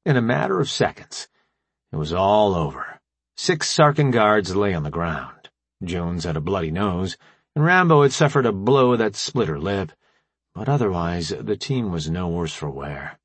In a matter of seconds, it was all over. 6 Sarkin guards lay on the ground. Jones had a bloody nose, and Rambo had suffered a blow that split her lip, but otherwise the team was no worse for wear.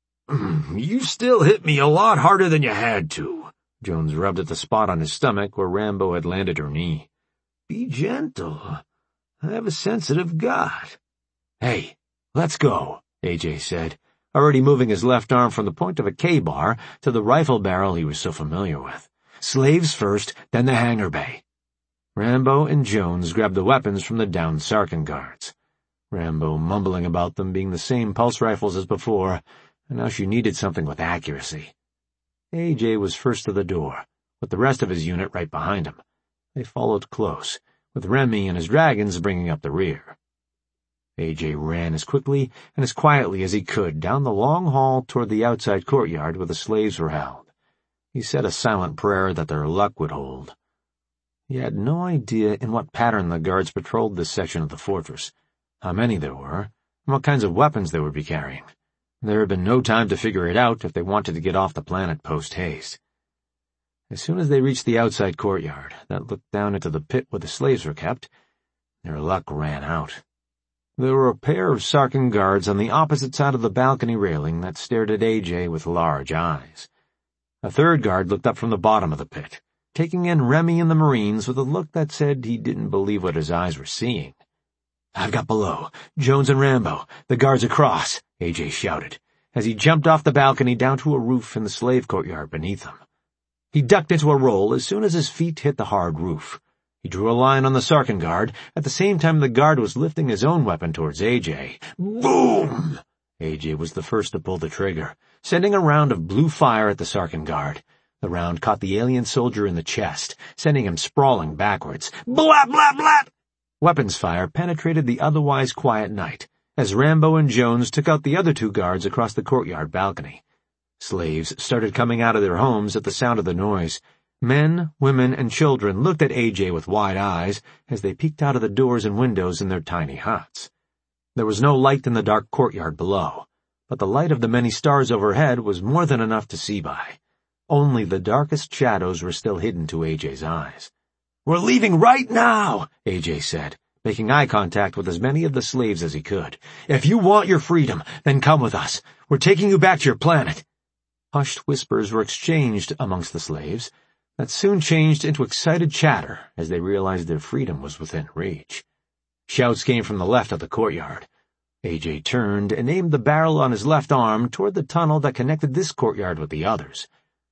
You still hit me a lot harder than you had to. Jones rubbed at the spot on his stomach where Rambo had landed her knee. Be gentle. I have a sensitive gut. Hey, let's go, AJ said, already moving his left arm from the point of a K-bar to the rifle barrel he was so familiar with. Slaves first, then the hangar bay. Rambo and Jones grabbed the weapons from the downed Sarkin guards. Rambo mumbling about them being the same pulse rifles as before, and now she needed something with accuracy. AJ was first to the door, with the rest of his unit right behind him. They followed close, with Remy and his dragons bringing up the rear. AJ ran as quickly and as quietly as he could down the long hall toward the outside courtyard where the slaves were held. He said a silent prayer that their luck would hold. He had no idea in what pattern the guards patrolled this section of the fortress, how many there were, and what kinds of weapons they would be carrying. There had been no time to figure it out if they wanted to get off the planet post-haste. As soon as they reached the outside courtyard that looked down into the pit where the slaves were kept, their luck ran out. There were a pair of Sarkin guards on the opposite side of the balcony railing that stared at AJ with large eyes. A third guard looked up from the bottom of the pit, taking in Remy and the Marines with a look that said he didn't believe what his eyes were seeing. "I've got below. Jones and Rambo. The guards across," AJ shouted, as he jumped off the balcony down to a roof in the slave courtyard beneath him. He ducked into a roll as soon as his feet hit the hard roof. He drew a line on the Sarkin guard, at the same time the guard was lifting his own weapon towards AJ. Boom! AJ was the first to pull the trigger, sending a round of blue fire at the Sarkin guard. The round caught the alien soldier in the chest, sending him sprawling backwards. Blap, blap, blap! Weapons fire penetrated the otherwise quiet night, as Rambo and Jones took out the other 2 guards across the courtyard balcony. Slaves started coming out of their homes at the sound of the noise. Men, women, and children looked at AJ with wide eyes as they peeked out of the doors and windows in their tiny huts. There was no light in the dark courtyard below, but the light of the many stars overhead was more than enough to see by. Only the darkest shadows were still hidden to AJ's eyes. "We're leaving right now," AJ said, making eye contact with as many of the slaves as he could. "If you want your freedom, then come with us. We're taking you back to your planet." Hushed whispers were exchanged amongst the slaves, that soon changed into excited chatter as they realized their freedom was within reach. Shouts came from the left of the courtyard. AJ turned and aimed the barrel on his left arm toward the tunnel that connected this courtyard with the others.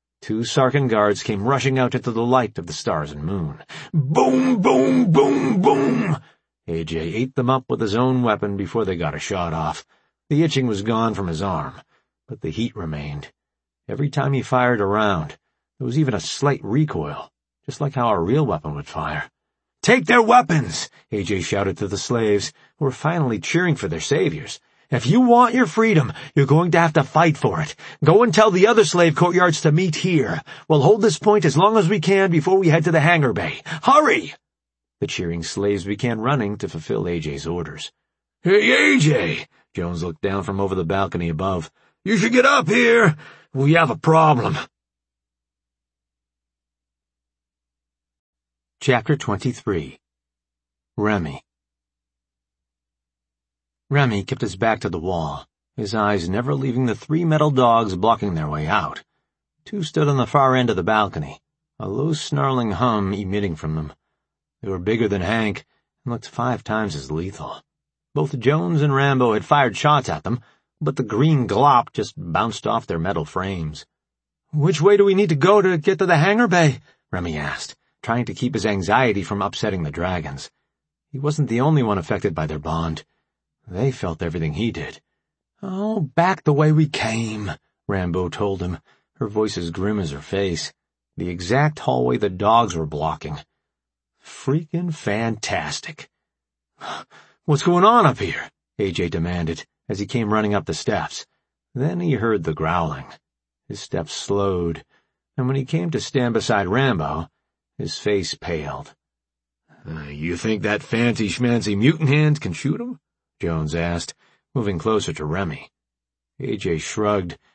2 Sarkin guards came rushing out into the light of the stars and moon. Boom, boom, boom, boom! AJ ate them up with his own weapon before they got a shot off. The itching was gone from his arm, but the heat remained. Every time he fired a round, there was even a slight recoil, just like how a real weapon would fire. "Take their weapons!" AJ shouted to the slaves, who were finally cheering for their saviors. "If you want your freedom, you're going to have to fight for it. Go and tell the other slave courtyards to meet here. We'll hold this point as long as we can before we head to the hangar bay. Hurry!" The cheering slaves began running to fulfill AJ's orders. "Hey, AJ!" Jones looked down from over the balcony above. "You should get up here. We have a problem." Chapter 23. Remy. Remy kept his back to the wall, his eyes never leaving the 3 metal dogs blocking their way out. 2 stood on the far end of the balcony, a low snarling hum emitting from them. They were bigger than Hank and looked 5 times as lethal. Both Jones and Rambo had fired shots at them, but the green glop just bounced off their metal frames. "Which way do we need to go to get to the hangar bay?" Remy asked, trying to keep his anxiety from upsetting the dragons. He wasn't the only one affected by their bond. They felt everything he did. "Oh, back the way we came," Rambo told him, her voice as grim as her face. The exact hallway the dogs were blocking. Freaking fantastic. "What's going on up here?" AJ demanded, as he came running up the steps. Then he heard the growling. His steps slowed, and when he came to stand beside Rambo, his face paled. You think that fancy-schmancy mutant hand can shoot him?" Jones asked, moving closer to Remy. AJ shrugged.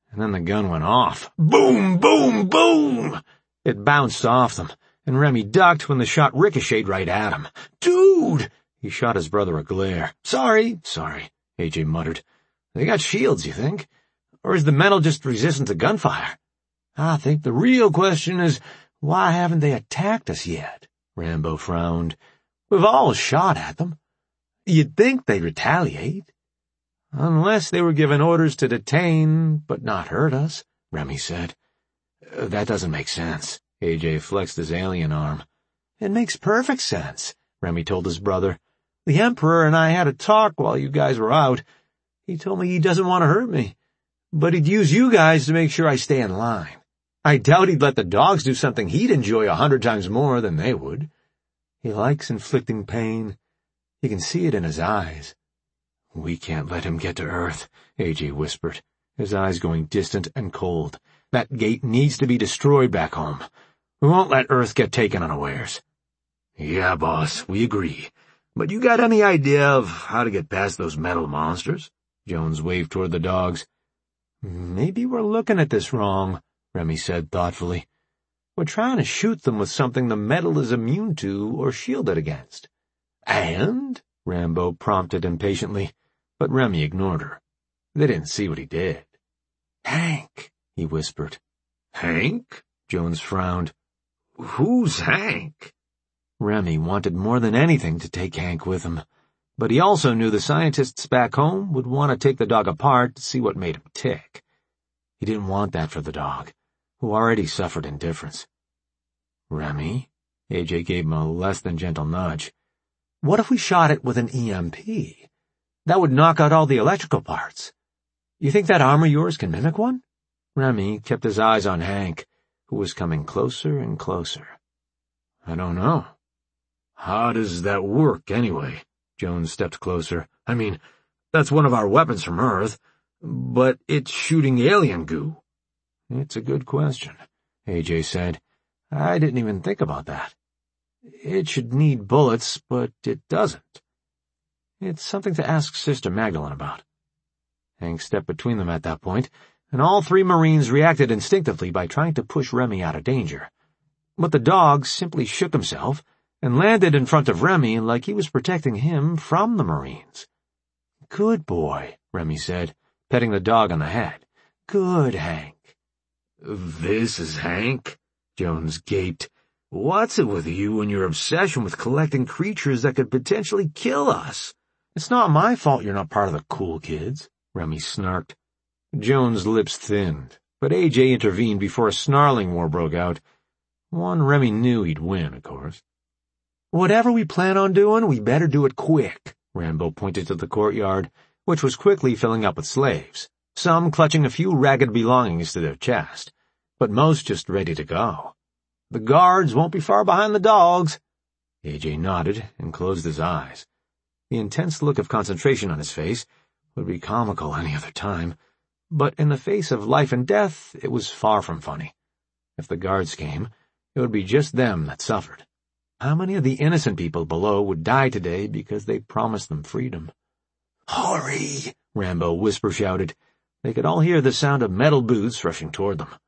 and then the gun went off. Boom, boom, boom! It bounced off them, and Remy ducked when the shot ricocheted right at him. Dude! He shot his brother a glare. Sorry, AJ muttered. They got shields, you think? Or is the metal just resistant to gunfire? I think the real question is, why haven't they attacked us yet? Rambo frowned. We've all shot at them. You'd think they'd retaliate. Unless they were given orders to detain, but not hurt us, Remy said. That doesn't make sense. AJ flexed his alien arm. It makes perfect sense, Remy told his brother. The Emperor and I had a talk while you guys were out. He told me he doesn't want to hurt me, but he'd use you guys to make sure I stay in line. I doubt he'd let the dogs do something he'd enjoy 100 times more than they would. He likes inflicting pain. You can see it in his eyes. We can't let him get to Earth, AJ whispered, his eyes going distant and cold. That gate needs to be destroyed back home. We won't let Earth get taken unawares. Yeah, boss, we agree. But you got any idea of how to get past those metal monsters? Jones waved toward the dogs. Maybe we're looking at this wrong, Remy said thoughtfully. We're trying to shoot them with something the metal is immune to or shielded against. And? Rambo prompted impatiently, but Remy ignored her. They didn't see what he did. Hank, he whispered. Hank? Jones frowned. Who's Hank? Remy wanted more than anything to take Hank with him, but he also knew the scientists back home would want to take the dog apart to see what made him tick. He didn't want that for the dog, who already suffered indifference. Remy? AJ gave him a less than gentle nudge. What if we shot it with an EMP? That would knock out all the electrical parts. You think that arm of yours can mimic one? Remy kept his eyes on Hank, who was coming closer and closer. I don't know. How does that work, anyway? Jones stepped closer. I mean, that's one of our weapons from Earth, but it's shooting alien goo. It's a good question, AJ said. I didn't even think about that. It should need bullets, but it doesn't. It's something to ask Sister Magdalene about. Hank stepped between them at that point, and all three Marines reacted instinctively by trying to push Remy out of danger. But the dog simply shook himself and landed in front of Remy like he was protecting him from the Marines. Good boy, Remy said, petting the dog on the head. Good, Hank. This is Hank? Jones gaped. What's it with you and your obsession with collecting creatures that could potentially kill us? It's not my fault you're not part of the cool kids, Remy snarked. Jones' lips thinned, but AJ intervened before a snarling war broke out. One Remy knew he'd win, of course. Whatever we plan on doing, we better do it quick, Rambo pointed to the courtyard, which was quickly filling up with slaves, some clutching a few ragged belongings to their chest, but most just ready to go. The guards won't be far behind the dogs. AJ nodded and closed his eyes. The intense look of concentration on his face would be comical any other time, but in the face of life and death, it was far from funny. If the guards came, it would be just them that suffered. How many of the innocent people below would die today because they promised them freedom? Hurry! Rambo whisper-shouted. They could all hear the sound of metal boots rushing toward them.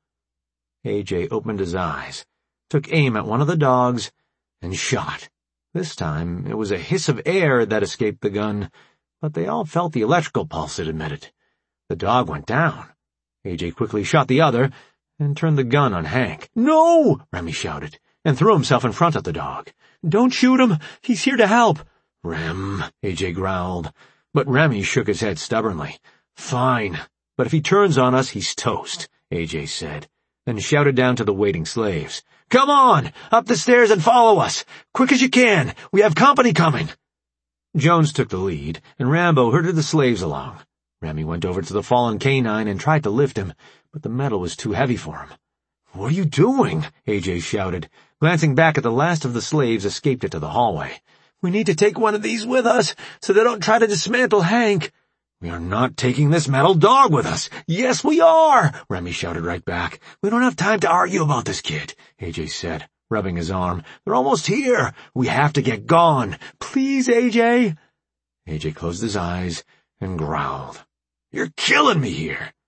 AJ opened his eyes, took aim at one of the dogs, and shot. This time, it was a hiss of air that escaped the gun, but they all felt the electrical pulse it emitted. The dog went down. AJ quickly shot the other and turned the gun on Hank. No! Remy shouted, and threw himself in front of the dog. Don't shoot him! He's here to help! Rem, AJ growled, but Remy shook his head stubbornly. Fine, but if he turns on us, he's toast, AJ said, then shouted down to the waiting slaves. Come on! Up the stairs and follow us! Quick as you can! We have company coming! Jones took the lead, and Rambo herded the slaves along. Remy went over to the fallen canine and tried to lift him, but the metal was too heavy for him. What are you doing? AJ shouted, glancing back at the last of the slaves escaped into the hallway. We need to take one of these with us, so they don't try to dismantle Hank. We are not taking this metal dog with us. Yes, we are, Remy shouted right back. We don't have time to argue about this kid, AJ said, rubbing his arm. They're almost here. We have to get gone. Please, AJ. AJ closed his eyes and growled. You're killing me here.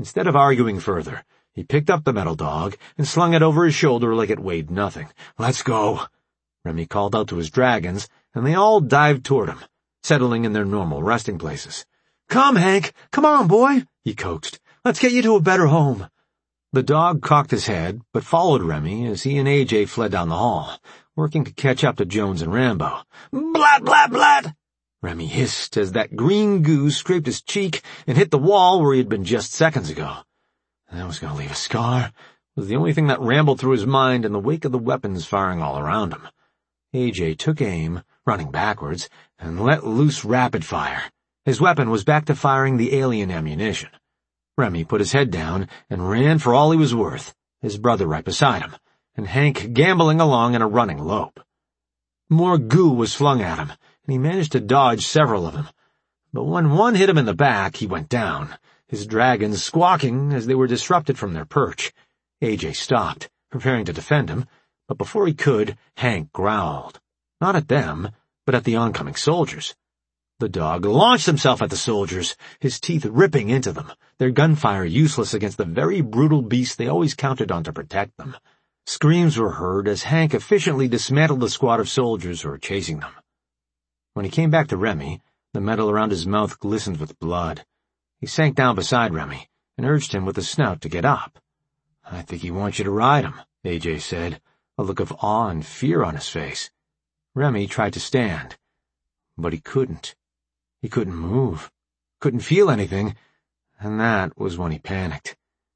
Instead of arguing further, he picked up the metal dog and slung it over his shoulder like it weighed nothing. "Let's go," Remy called out to his dragons, and they all dived toward him, settling in their normal resting places. "Come, Hank! Come on, boy!" he coaxed. "Let's get you to a better home." The dog cocked his head, but followed Remy as he and AJ fled down the hall, working to catch up to Jones and Rambo. "Blat, blat, blat!" Remy hissed as that green goo scraped his cheek and hit the wall where he had been just seconds ago. That was going to leave a scar, was the only thing that rambled through his mind in the wake of the weapons firing all around him. AJ took aim, running backwards, and let loose rapid fire. His weapon was back to firing the alien ammunition. Remy put his head down and ran for all he was worth, his brother right beside him, and Hank gambling along in a running lope. More goo was flung at him, and he managed to dodge several of them. But when one hit him in the back, he went down, his dragons squawking as they were disrupted from their perch. AJ stopped, preparing to defend him, but before he could, Hank growled. Not at them, but at the oncoming soldiers. The dog launched himself at the soldiers, his teeth ripping into them, their gunfire useless against the very brutal beast they always counted on to protect them. Screams were heard as Hank efficiently dismantled the squad of soldiers who were chasing them. When he came back to Remy, the metal around his mouth glistened with blood. He sank down beside Remy and urged him with his snout to get up. "I think he wants you to ride him," AJ said, a look of awe and fear on his face. Remy tried to stand, but he couldn't. He couldn't move, couldn't feel anything, and that was when he panicked.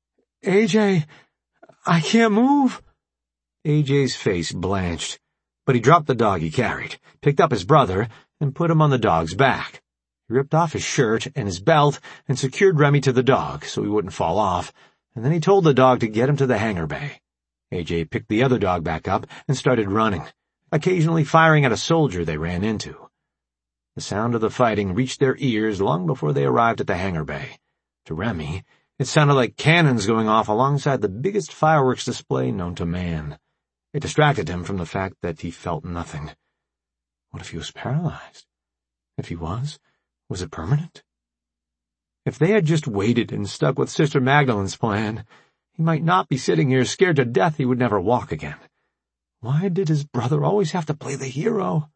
"AJ, I can't move." AJ's face blanched, but he dropped the dog he carried, picked up his brother, and put him on the dog's back. He ripped off his shirt and his belt and secured Remy to the dog so he wouldn't fall off, and then he told the dog to get him to the hangar bay. AJ picked the other dog back up and started running, occasionally firing at a soldier they ran into. The sound of the fighting reached their ears long before they arrived at the hangar bay. To Remy, it sounded like cannons going off alongside the biggest fireworks display known to man. It distracted him from the fact that he felt nothing. What if he was paralyzed? If he was it permanent? If they had just waited and stuck with Sister Magdalene's plan, he might not be sitting here scared to death he would never walk again. Why did his brother always have to play the hero?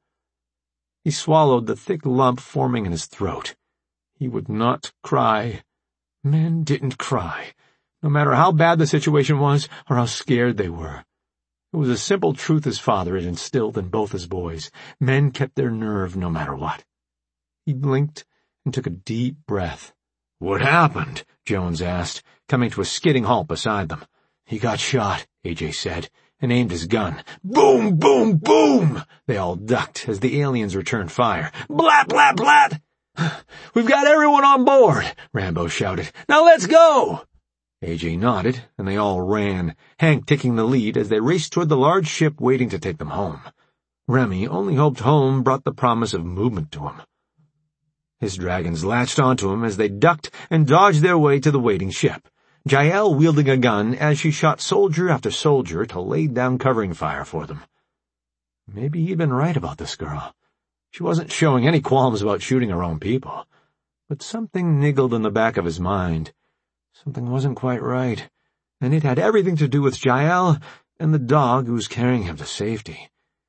He swallowed the thick lump forming in his throat. He would not cry. Men didn't cry, no matter how bad the situation was or how scared they were. It was a simple truth his father had instilled in both his boys. Men kept their nerve no matter what. He blinked and took a deep breath. "What happened?" Jones asked, coming to a skidding halt beside them. "He got shot," AJ said, and aimed his gun. Boom, boom, boom! They all ducked as the aliens returned fire. "Blat, blat, blat!" "We've got everyone on board," Rambo shouted. "Now let's go!" AJ nodded, and they all ran, Hank taking the lead as they raced toward the large ship waiting to take them home. Remy only hoped home brought the promise of movement to him. His dragons latched onto him as they ducked and dodged their way to the waiting ship, Jael wielding a gun as she shot soldier after soldier to lay down covering fire for them. Maybe he'd been right about this girl. She wasn't showing any qualms about shooting her own people. But something niggled in the back of his mind. Something wasn't quite right, and it had everything to do with Jael and the dog who was carrying him to safety.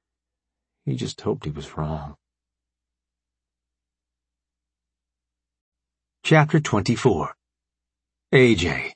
He just hoped he was wrong. Chapter 24. AJ.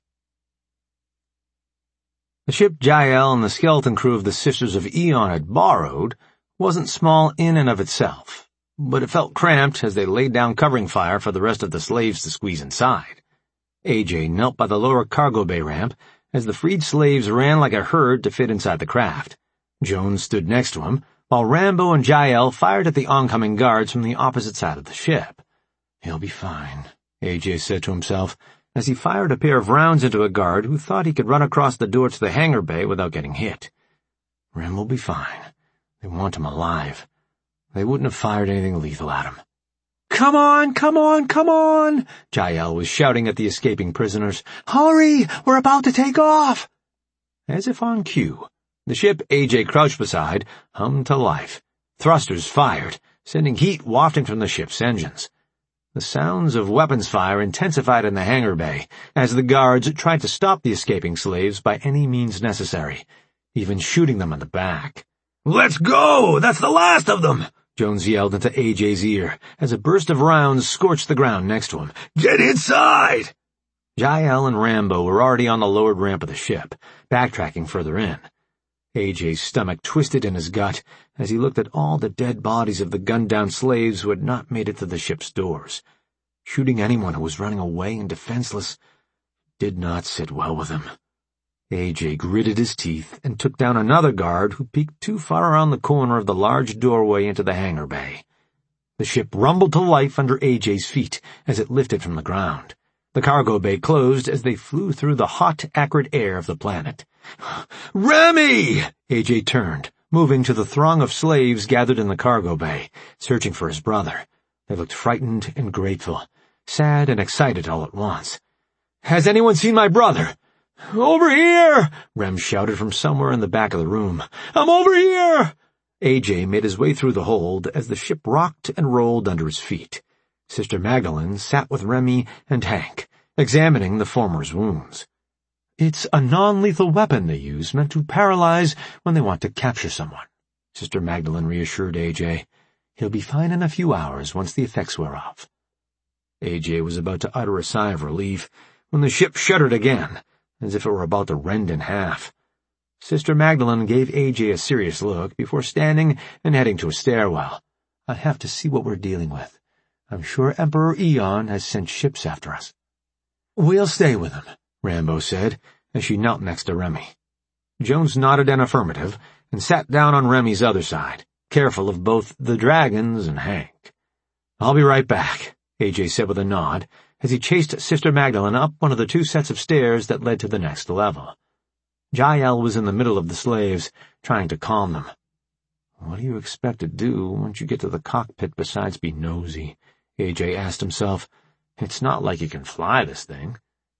The ship Jael and the skeleton crew of the Sisters of Eon had borrowed wasn't small in and of itself, but it felt cramped as they laid down covering fire for the rest of the slaves to squeeze inside. AJ knelt by the lower cargo bay ramp as the freed slaves ran like a herd to fit inside the craft. Jones stood next to him, while Rambo and Jael fired at the oncoming guards from the opposite side of the ship. "He'll be fine," AJ said to himself, as he fired a pair of rounds into a guard who thought he could run across the door to the hangar bay without getting hit. Rem will be fine. They want him alive. They wouldn't have fired anything lethal at him. "Come on, come on, come on!" Jael was shouting at the escaping prisoners. "Hurry! We're about to take off!" As if on cue, the ship AJ crouched beside hummed to life. Thrusters fired, sending heat wafting from the ship's engines. The sounds of weapons fire intensified in the hangar bay as the guards tried to stop the escaping slaves by any means necessary, even shooting them in the back. "Let's go! That's the last of them!" Jones yelled into AJ's ear as a burst of rounds scorched the ground next to him. "Get inside!" Jael and Rambo were already on the lowered ramp of the ship, backtracking further in. AJ's stomach twisted in his gut as he looked at all the dead bodies of the gunned-down slaves who had not made it to the ship's doors. Shooting anyone who was running away and defenseless did not sit well with him. AJ gritted his teeth and took down another guard who peeked too far around the corner of the large doorway into the hangar bay. The ship rumbled to life under AJ's feet as it lifted from the ground. The cargo bay closed as they flew through the hot, acrid air of the planet. "Remy!" AJ turned, moving to the throng of slaves gathered in the cargo bay, searching for his brother. They looked frightened and grateful, sad and excited all at once. "Has anyone seen my brother?" "Over here!" Rem shouted from somewhere in the back of the room. "I'm over here!" AJ made his way through the hold as the ship rocked and rolled under his feet. Sister Magdalene sat with Remy and Hank, examining the former's wounds. "It's a non-lethal weapon they use, meant to paralyze when they want to capture someone," Sister Magdalene reassured AJ. "He'll be fine in a few hours once the effects wear off." AJ was about to utter a sigh of relief when the ship shuddered again, as if it were about to rend in half. Sister Magdalene gave AJ a serious look before standing and heading to a stairwell. "I have to see what we're dealing with. I'm sure Emperor Eon has sent ships after us." "We'll stay with him," Rambo said, as she knelt next to Remy. Jones nodded an affirmative and sat down on Remy's other side, careful of both the dragons and Hank. "I'll be right back," AJ said with a nod, as he chased Sister Magdalene up one of the 2 sets of stairs that led to the next level. Jael was in the middle of the slaves, trying to calm them. "What do you expect to do once you get to the cockpit besides be nosy?" AJ asked himself. "It's not like you can fly this thing."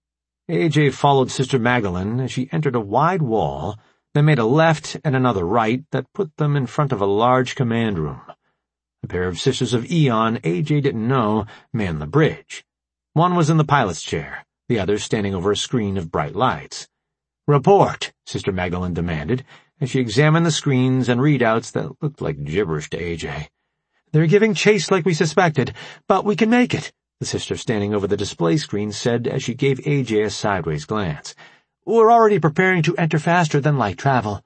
AJ followed Sister Magdalene as she entered a wide wall, then made a left and another right that put them in front of a large command room. A pair of Sisters of Eon AJ didn't know manned the bridge. One was in the pilot's chair, the other standing over a screen of bright lights. "Report," Sister Magdalene demanded, as she examined the screens and readouts that looked like gibberish to AJ. "They're giving chase like we suspected, but we can make it," the sister standing over the display screen said as she gave AJ a sideways glance. "We're already preparing to enter faster than light travel."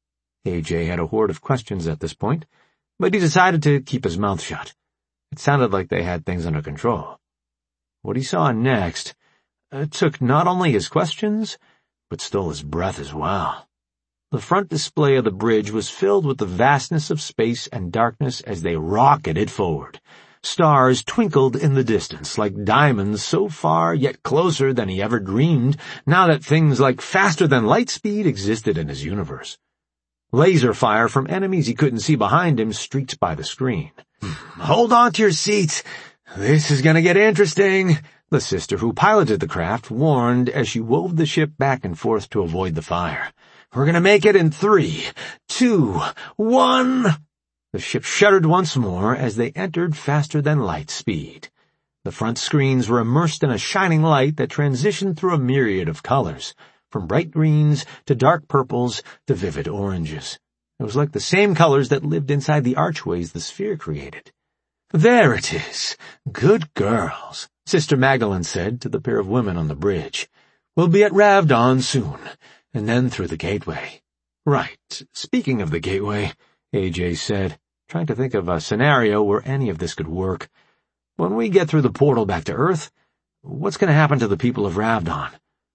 AJ had a horde of questions at this point, but he decided to keep his mouth shut. It sounded like they had things under control. What he saw next took not only his questions, but stole his breath as well. The front display of the bridge was filled with the vastness of space and darkness as they rocketed forward. Stars twinkled in the distance like diamonds, so far yet closer than he ever dreamed, now that things like faster-than-light speed existed in his universe. Laser fire from enemies he couldn't see behind him streaked by the screen. "Hold on to your seats. This is gonna get interesting," the sister who piloted the craft warned as she wove the ship back and forth to avoid the fire. "We're gonna make it in 3, 2, 1... The ship shuddered once more as they entered faster-than-light speed. The front screens were immersed in a shining light that transitioned through a myriad of colors, from bright greens to dark purples to vivid oranges. It was like the same colors that lived inside the archways the sphere created. "There it is. Good girls," Sister Magdalene said to the pair of women on the bridge. "We'll be at Ravdon soon, and then through the gateway." "Right. Speaking of the gateway," AJ said, trying to think of a scenario where any of this could work. "When we get through the portal back to Earth, what's going to happen to the people of Ravdon?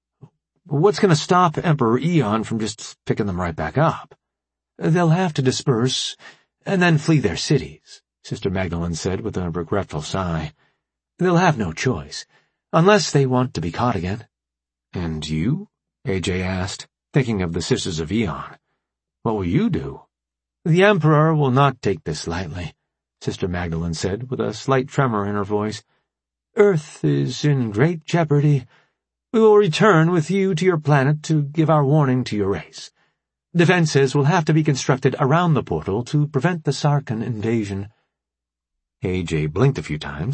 What's going to stop Emperor Eon from just picking them right back up?" "They'll have to disperse and then flee their cities," Sister Magdalene said with a regretful sigh. "They'll have no choice, unless they want to be caught again." "And you?" AJ asked, thinking of the Sisters of Eon. "What will you do?" "The Emperor will not take this lightly," Sister Magdalene said with a slight tremor in her voice. "Earth is in great jeopardy. We will return with you to your planet to give our warning to your race. Defenses will have to be constructed around the portal to prevent the Sarkhan invasion." AJ blinked a few times,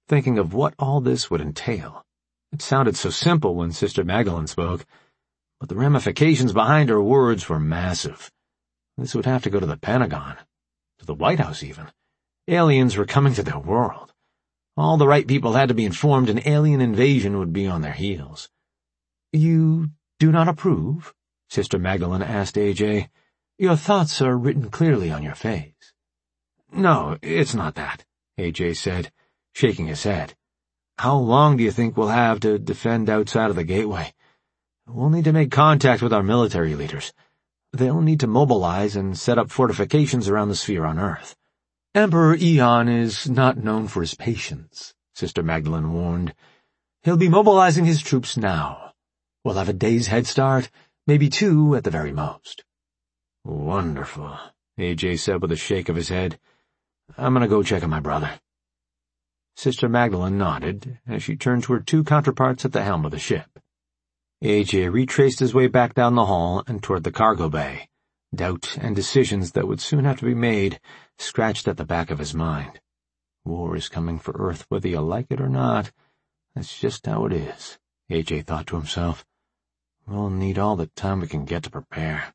thinking of what all this would entail. It sounded so simple when Sister Magdalene spoke, but the ramifications behind her words were massive. This would have to go to the Pentagon, to the White House even. Aliens were coming to their world. All the right people had to be informed an alien invasion would be on their heels. "You do not approve?" Sister Magdalene asked AJ. "Your thoughts are written clearly on your face." "No, it's not that," AJ said, shaking his head. "How long do you think we'll have to defend outside of the gateway? We'll need to make contact with our military leaders. They'll need to mobilize and set up fortifications around the sphere on Earth." "Emperor Eon is not known for his patience," Sister Magdalene warned. "He'll be mobilizing his troops now. We'll have a day's head start, maybe 2 at the very most." "Wonderful," AJ said with a shake of his head. "I'm gonna go check on my brother." Sister Magdalene nodded as she turned to her 2 counterparts at the helm of the ship. AJ retraced his way back down the hall and toward the cargo bay. Doubt and decisions that would soon have to be made scratched at the back of his mind. War is coming for Earth whether you like it or not. That's just how it is, AJ thought to himself. We'll need all the time we can get to prepare.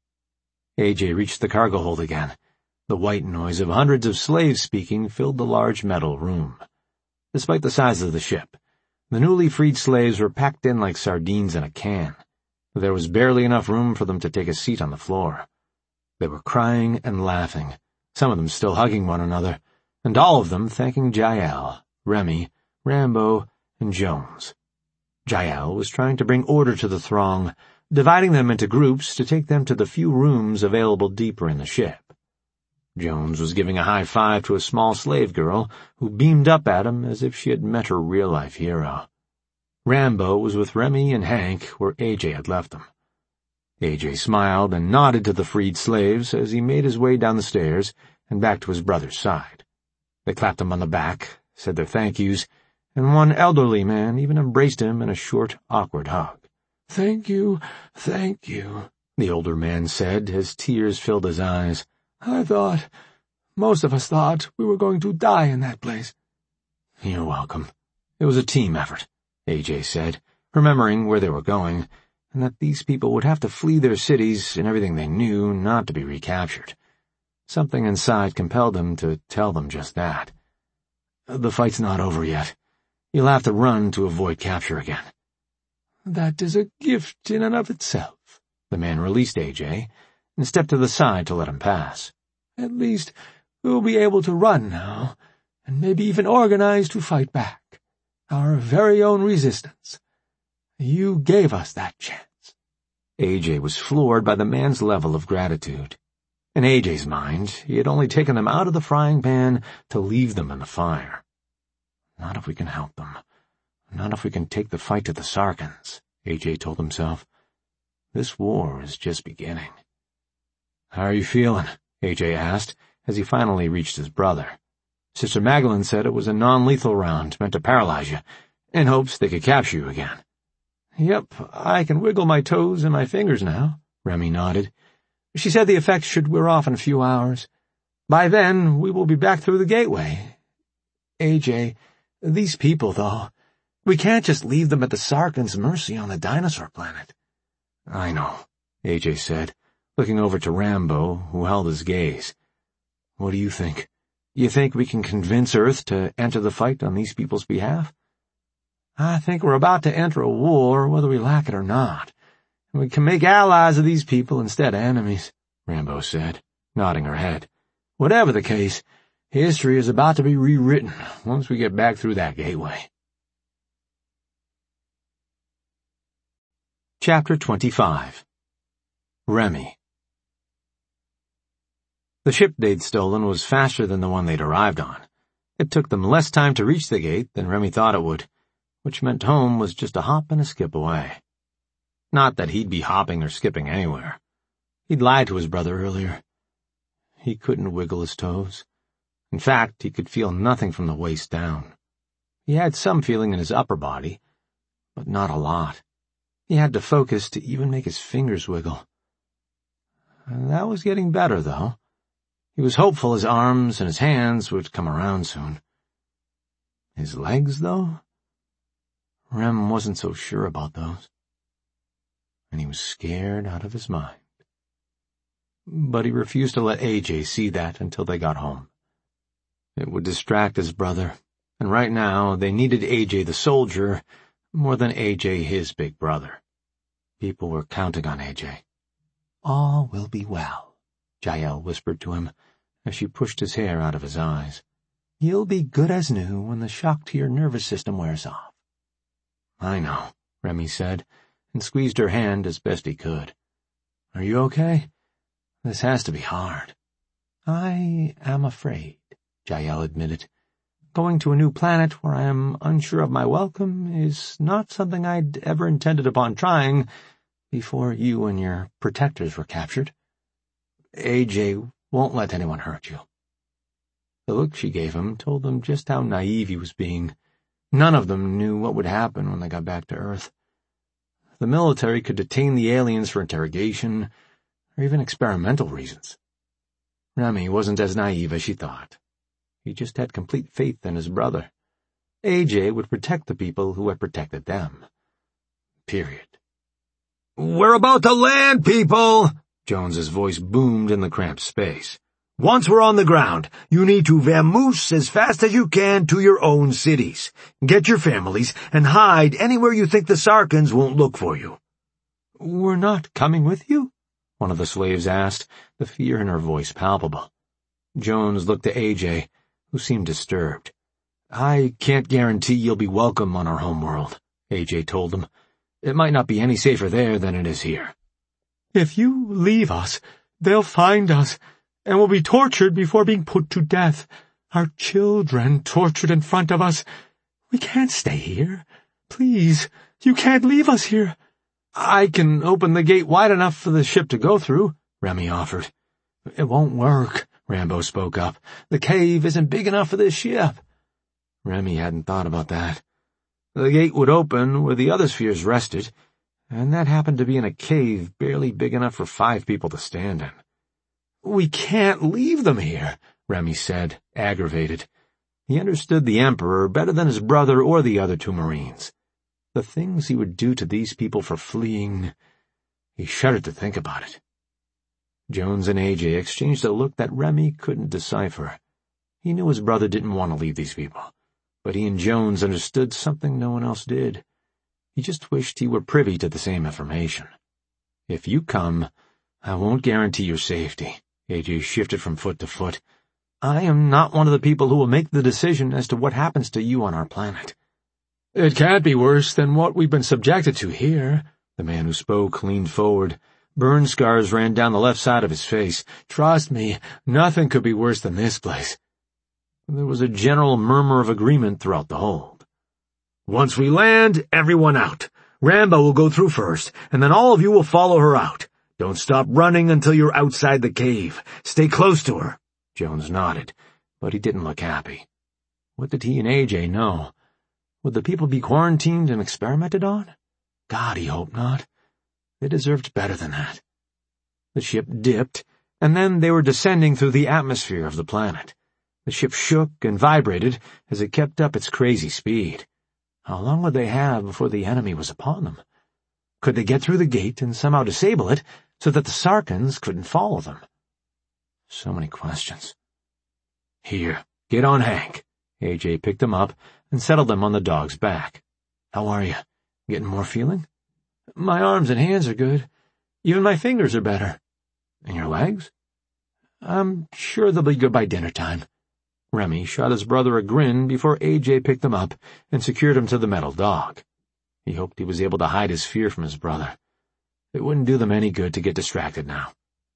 AJ reached the cargo hold again. The white noise of hundreds of slaves speaking filled the large metal room. Despite the size of the ship, the newly freed slaves were packed in like sardines in a can. There was barely enough room for them to take a seat on the floor. They were crying and laughing, some of them still hugging one another, and all of them thanking Jael, Remy, Rambo, and Jones. Jael was trying to bring order to the throng, dividing them into groups to take them to the few rooms available deeper in the ship. Jones was giving a high five to a small slave girl who beamed up at him as if she had met her real-life hero. Rambo was with Remy and Hank where AJ had left them. AJ smiled and nodded to the freed slaves as he made his way down the stairs and back to his brother's side. They clapped him on the back, said their thank yous, and one elderly man even embraced him in a short, awkward hug. "Thank you, the older man said as tears filled his eyes. Most of us thought we were going to die in that place." "You're welcome. It was a team effort," AJ said, remembering where they were going, and that these people would have to flee their cities and everything they knew not to be recaptured. Something inside compelled him to tell them just that. "The fight's not over yet. You'll have to run to avoid capture again." "That is a gift in and of itself." The man released AJ and stepped to the side to let him pass. "At least we'll be able to run now, and maybe even organize to fight back. Our very own resistance. You gave us that chance." AJ was floored by the man's level of gratitude. In AJ's mind, he had only taken them out of the frying pan to leave them in the fire. Not if we can help them. Not if we can take the fight to the Sarkans, AJ told himself. This war is just beginning. "How are you feeling?" AJ asked, as he finally reached his brother. Sister Magdalene said it was a non-lethal round meant to paralyze you, in hopes they could capture you again. "Yep, I can wiggle my toes and my fingers now," Remy nodded. "She said the effects should wear off in a few hours. By then, we will be back through the gateway. AJ, these people, though, we can't just leave them at the Sarkans' mercy on the dinosaur planet." "I know," AJ said, looking over to Rambo, who held his gaze. "What do you think? You think we can convince Earth to enter the fight on these people's behalf?" "I think we're about to enter a war whether we like it or not. We can make allies of these people instead of enemies," Rambo said, nodding her head. "Whatever the case, history is about to be rewritten once we get back through that gateway." Chapter 25. Remy. The ship they'd stolen was faster than the one they'd arrived on. It took them less time to reach the gate than Remy thought it would, which meant home was just a hop and a skip away. Not that he'd be hopping or skipping anywhere. He'd lied to his brother earlier. He couldn't wiggle his toes. In fact, he could feel nothing from the waist down. He had some feeling in his upper body, but not a lot. He had to focus to even make his fingers wiggle. That was getting better, though. He was hopeful his arms and his hands would come around soon. His legs, though? Rem wasn't so sure about those. And he was scared out of his mind. But he refused to let AJ see that until they got home. It would distract his brother, and right now they needed AJ the soldier more than AJ his big brother. People were counting on AJ. "All will be well," Jael whispered to him as she pushed his hair out of his eyes. "You'll be good as new when the shock to your nervous system wears off." "I know," Remy said, and squeezed her hand as best he could. "Are you okay? This has to be hard." "I am afraid," Jael admitted. "Going to a new planet where I am unsure of my welcome is not something I'd ever intended upon trying before you and your protectors were captured. AJ won't let anyone hurt you." The look she gave him told them just how naive he was being. None of them knew what would happen when they got back to Earth. The military could detain the aliens for interrogation, or even experimental reasons. Remy wasn't as naive as she thought. He just had complete faith in his brother. AJ would protect the people who had protected them. Period. "We're about to land, people!" Jones's voice boomed in the cramped space. "Once we're on the ground, you need to vamoose as fast as you can to your own cities. Get your families and hide anywhere you think the Sarkans won't look for you." "We're not coming with you?" one of the slaves asked, the fear in her voice palpable. Jones looked to AJ, who seemed disturbed. "I can't guarantee you'll be welcome on our homeworld," AJ told him. "It might not be any safer there than it is here." "If you leave us, they'll find us, and we'll be tortured before being put to death. Our children tortured in front of us. We can't stay here. Please, you can't leave us here." "I can open the gate wide enough for the ship to go through," Remy offered. "It won't work," Rambo spoke up. "The cave isn't big enough for this ship." Remy hadn't thought about that. The gate would open where the other spheres rested, and that happened to be in a cave barely big enough for 5 people to stand in. "We can't leave them here," Remy said, aggravated. He understood the Emperor better than his brother or the other 2 Marines. The things he would do to these people for fleeing, he shuddered to think about it. Jones and AJ exchanged a look that Remy couldn't decipher. He knew his brother didn't want to leave these people, but he and Jones understood something no one else did. He just wished he were privy to the same information. "If you come, I won't guarantee your safety." AJ shifted from foot to foot. "I am not one of the people who will make the decision as to what happens to you on our planet." "It can't be worse than what we've been subjected to here." The man who spoke leaned forward. Burn scars ran down the left side of his face. "Trust me, nothing could be worse than this place." There was a general murmur of agreement throughout the hold. "Once we land, everyone out. Rambo will go through first, and then all of you will follow her out. Don't stop running until you're outside the cave. Stay close to her." Jones nodded, but he didn't look happy. What did he and AJ know? Would the people be quarantined and experimented on? God, he hoped not. They deserved better than that. The ship dipped, and then they were descending through the atmosphere of the planet. The ship shook and vibrated as it kept up its crazy speed. How long would they have before the enemy was upon them? Could they get through the gate and somehow disable it so that the Sarkans couldn't follow them? So many questions. "Here, get on Hank." AJ picked him up and settled him on the dog's back. "How are you? Getting more feeling?" "My arms and hands are good. Even my fingers are better." "And your legs?" "I'm sure they'll be good by dinner time." Remy shot his brother a grin before AJ picked him up and secured him to the metal dog. He hoped he was able to hide his fear from his brother. It wouldn't do them any good to get distracted now.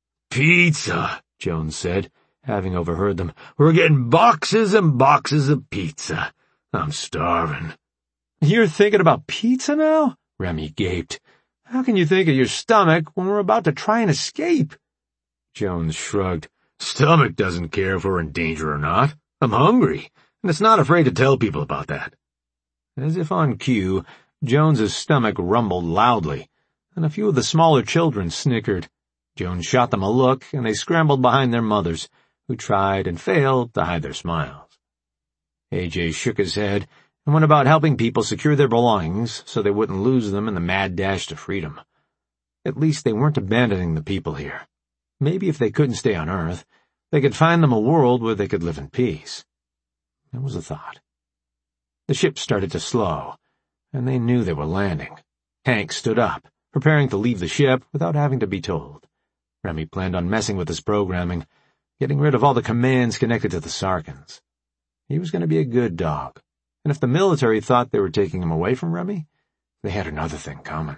"Pizza," Jones said, having overheard them. "We're getting boxes and boxes of pizza. I'm starving." "You're thinking about pizza now?" Remy gaped. "How can you think of your stomach when we're about to try and escape?" Jones shrugged. "Stomach doesn't care if we're in danger or not. I'm hungry, and it's not afraid to tell people about that." As if on cue, Jones's stomach rumbled loudly, and a few of the smaller children snickered. Jones shot them a look, and they scrambled behind their mothers, who tried and failed to hide their smiles. A.J. shook his head and went about helping people secure their belongings so they wouldn't lose them in the mad dash to freedom. At least they weren't abandoning the people here. Maybe if they couldn't stay on Earth, they could find them a world where they could live in peace. That was a thought. The ship started to slow, and they knew they were landing. Hank stood up, preparing to leave the ship without having to be told. Remy planned on messing with his programming, getting rid of all the commands connected to the Sarkans. He was going to be a good dog, and if the military thought they were taking him away from Remy, they had another thing coming.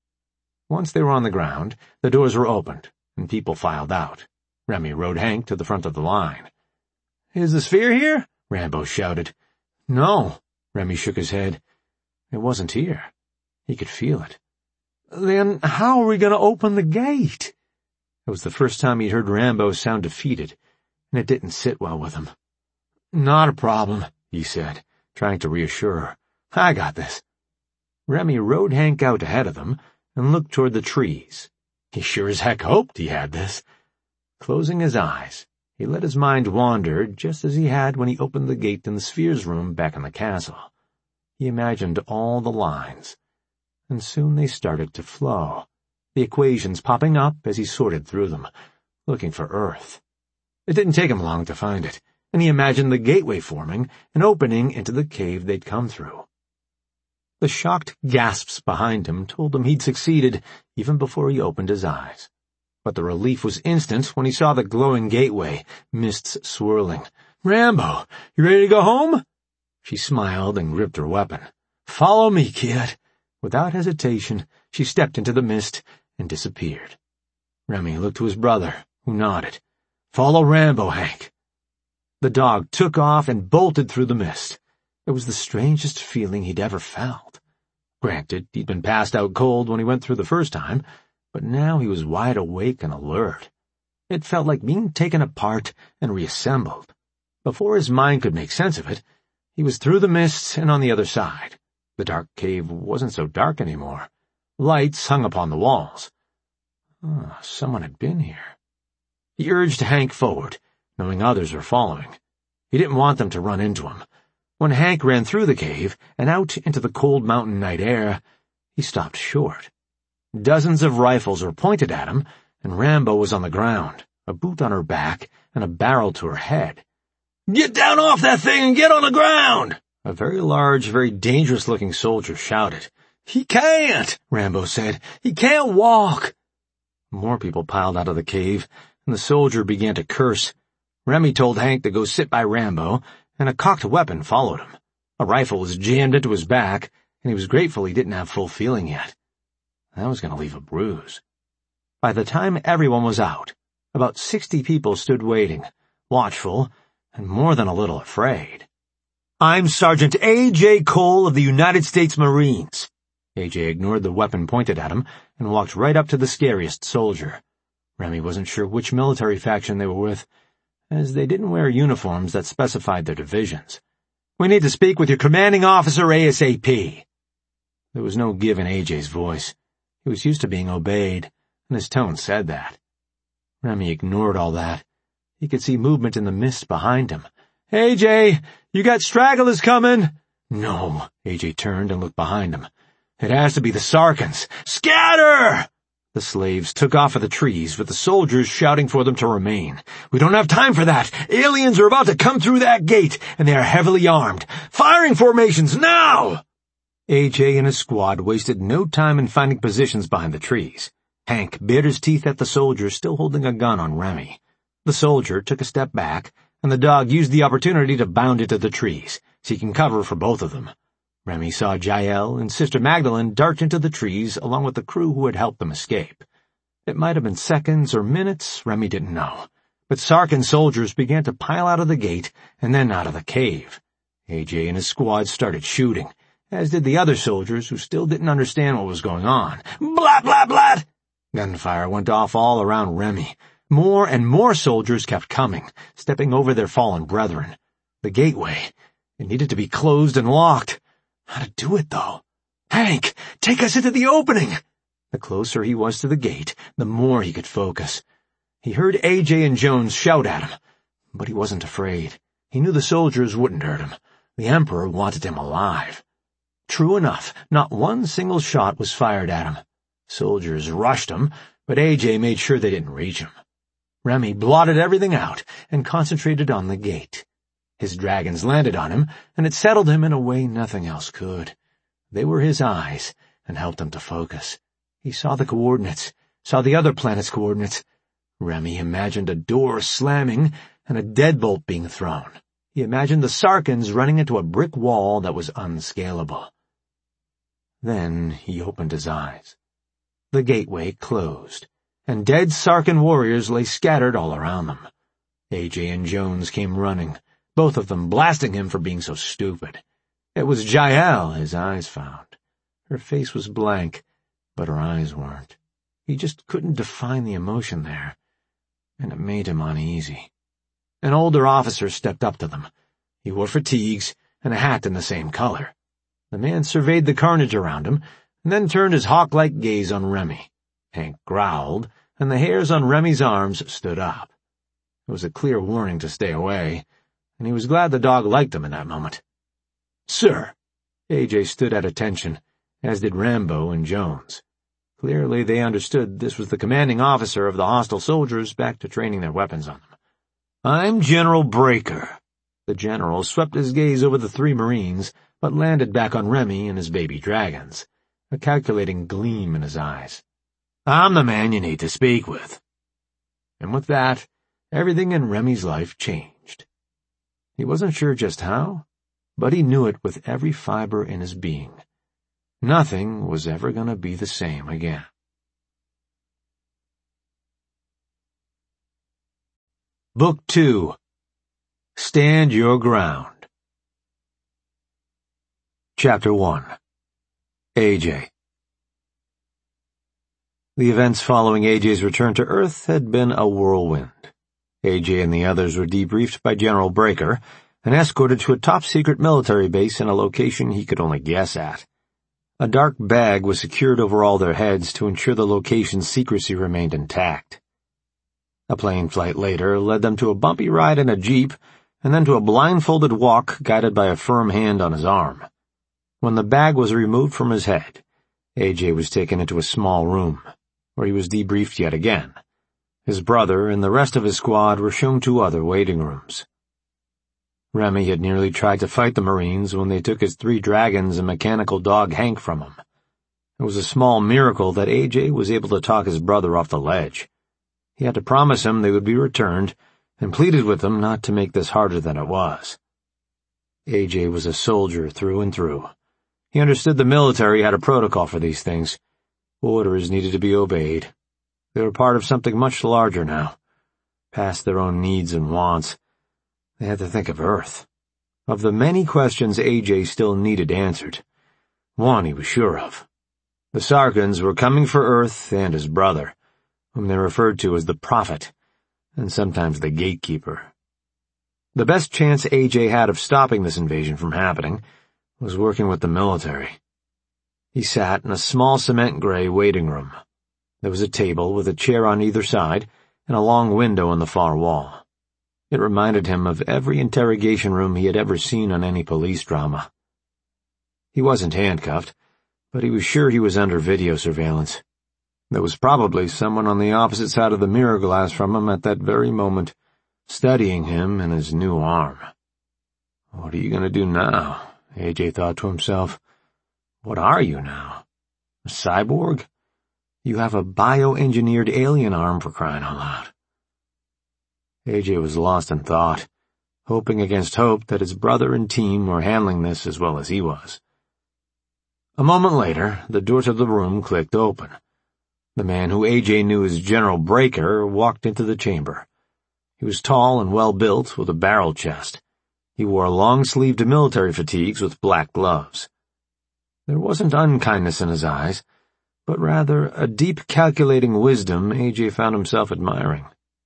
Once they were on the ground, the doors were opened, and people filed out. Remy rode Hank to the front of the line. "Is the sphere here?" Rambo shouted. "No." Remy shook his head. It wasn't here. He could feel it. "Then how are we going to open the gate?" It was the first time he'd heard Rambo sound defeated, and it didn't sit well with him. "Not a problem," he said, trying to reassure her. "I got this." Remy rode Hank out ahead of them and looked toward the trees. He sure as heck hoped he had this. Closing his eyes, he let his mind wander just as he had when he opened the gate in the Sphere's room back in the castle. He imagined all the lines, and soon they started to flow, the equations popping up as he sorted through them, looking for Earth. It didn't take him long to find it, and he imagined the gateway forming and opening into the cave they'd come through. The shocked gasps behind him told him he'd succeeded even before he opened his eyes. But the relief was instant when he saw the glowing gateway, mists swirling. "Rambo, you ready to go home?" She smiled and gripped her weapon. "Follow me, kid." Without hesitation, she stepped into the mist and disappeared. Remy looked to his brother, who nodded. "Follow Rambo, Hank." The dog took off and bolted through the mist. It was the strangest feeling he'd ever felt. Granted, he'd been passed out cold when he went through the first time, but now he was wide awake and alert. It felt like being taken apart and reassembled. Before his mind could make sense of it, he was through the mist and on the other side. The dark cave wasn't so dark anymore. Lights hung upon the walls. Someone had been here. He urged Hank forward, knowing others were following. He didn't want them to run into him. When Hank ran through the cave and out into the cold mountain night air, he stopped short. Dozens of rifles were pointed at him, and Rambo was on the ground, a boot on her back and a barrel to her head. "Get down off that thing and get on the ground!" A very large, very dangerous-looking soldier shouted. "He can't," Rambo said. "He can't walk." More people piled out of the cave, and the soldier began to curse. Remy told Hank to go sit by Rambo, and a cocked weapon followed him. A rifle was jammed into his back, and he was grateful he didn't have full feeling yet. That was going to leave a bruise. By the time everyone was out, about 60 people stood waiting, watchful, and more than a little afraid. "I'm Sergeant A.J. Cole of the United States Marines." A.J. ignored the weapon pointed at him and walked right up to the scariest soldier. Remy wasn't sure which military faction they were with, as they didn't wear uniforms that specified their divisions. "We need to speak with your commanding officer ASAP." There was no give in A.J.'s voice. He was used to being obeyed, and his tone said that. Remy ignored all that. He could see movement in the mist behind him. "A.J., you got stragglers coming." "No." A.J. turned and looked behind him. "It has to be the Sarkans. Scatter!" The slaves took off at the trees, with the soldiers shouting for them to remain. "We don't have time for that. Aliens are about to come through that gate, and they are heavily armed. Firing formations, now!" A.J. and his squad wasted no time in finding positions behind the trees. Hank bared his teeth at the soldier still holding a gun on Remy. The soldier took a step back, and the dog used the opportunity to bound into the trees, seeking cover for both of them. Remy saw Jael and Sister Magdalene dart into the trees along with the crew who had helped them escape. It might have been seconds or minutes, Remy didn't know, but Sarkin soldiers began to pile out of the gate and then out of the cave. A.J. and his squad started shooting, as did the other soldiers who still didn't understand what was going on. Blat, blat, blat! Gunfire went off all around Remy. More and more soldiers kept coming, stepping over their fallen brethren. The gateway, it needed to be closed and locked. How to do it, though? "Hank, take us into the opening!" The closer he was to the gate, the more he could focus. He heard A.J. and Jones shout at him, but he wasn't afraid. He knew the soldiers wouldn't hurt him. The Emperor wanted him alive. True enough, not one single shot was fired at him. Soldiers rushed him, but AJ made sure they didn't reach him. Remy blotted everything out and concentrated on the gate. His dragons landed on him, and it settled him in a way nothing else could. They were his eyes, and helped him to focus. He saw the coordinates, saw the other planet's coordinates. Remy imagined a door slamming and a deadbolt being thrown. He imagined the Sarkans running into a brick wall that was unscalable. Then he opened his eyes. The gateway closed, and dead Sarkan warriors lay scattered all around them. AJ and Jones came running, both of them blasting him for being so stupid. It was Jael his eyes found. Her face was blank, but her eyes weren't. He just couldn't define the emotion there, and it made him uneasy. An older officer stepped up to them. He wore fatigues and a hat in the same color. The man surveyed the carnage around him, and then turned his hawk-like gaze on Remy. Hank growled, and the hairs on Remy's arms stood up. It was a clear warning to stay away, and he was glad the dog liked him in that moment. "Sir!" AJ stood at attention, as did Rambo and Jones. Clearly they understood this was the commanding officer of the hostile soldiers back to training their weapons on them. "I'm General Breaker." The general swept his gaze over the three Marines, but landed back on Remy and his baby dragons, a calculating gleam in his eyes. "I'm the man you need to speak with." And with that, everything in Remy's life changed. He wasn't sure just how, but he knew it with every fiber in his being. Nothing was ever going to be the same again. Book 2. Stand Your Ground. Chapter 1. AJ. The events following AJ's return to Earth had been a whirlwind. AJ and the others were debriefed by General Breaker and escorted to a top-secret military base in a location he could only guess at. A dark bag was secured over all their heads to ensure the location's secrecy remained intact. A plane flight later led them to a bumpy ride in a jeep, and then to a blindfolded walk guided by a firm hand on his arm. When the bag was removed from his head, AJ was taken into a small room, where he was debriefed yet again. His brother and the rest of his squad were shown to other waiting rooms. Remy had nearly tried to fight the Marines when they took his 3 dragons and mechanical dog Hank from him. It was a small miracle that AJ was able to talk his brother off the ledge. He had to promise him they would be returned, and pleaded with him not to make this harder than it was. AJ was a soldier through and through. He understood the military had a protocol for these things. Orders needed to be obeyed. They were part of something much larger now, past their own needs and wants. They had to think of Earth. Of the many questions AJ still needed answered, one he was sure of. The Sarkans were coming for Earth and his brother, whom they referred to as the Prophet, and sometimes the Gatekeeper. The best chance AJ had of stopping this invasion from happening was working with the military. He sat in a small cement gray waiting room. There was a table with a chair on either side and a long window on the far wall. It reminded him of every interrogation room he had ever seen on any police drama. He wasn't handcuffed, but he was sure he was under video surveillance. There was probably someone on the opposite side of the mirror glass from him at that very moment, studying him and his new arm. What are you going to do now? AJ thought to himself. What are you now? A cyborg? You have a bioengineered alien arm, for crying out loud. AJ was lost in thought, hoping against hope that his brother and team were handling this as well as he was. A moment later, the door to the room clicked open. The man who AJ knew as General Breaker walked into the chamber. He was tall and well-built, with a barrel chest. He wore long-sleeved military fatigues with black gloves. There wasn't unkindness in his eyes, but rather a deep calculating wisdom AJ found himself admiring.